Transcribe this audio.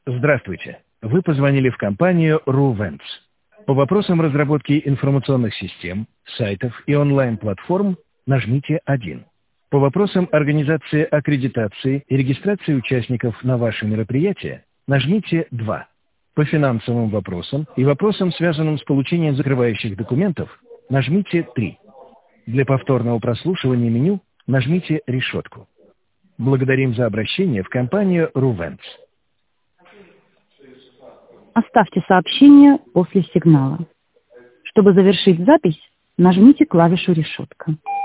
Здравствуйте. Вы позвонили в компанию RuVents. По вопросам разработки информационных систем, сайтов и онлайн-платформ нажмите 1. По вопросам организации аккредитации и регистрации участников на ваше мероприятие нажмите 2. По финансовым вопросам и вопросам, связанным с получением закрывающих документов, нажмите 3. Для повторного прослушивания меню нажмите решетку. Благодарим за обращение в компанию RuVents. Оставьте сообщение после сигнала. Чтобы завершить запись, нажмите клавишу «Решетка».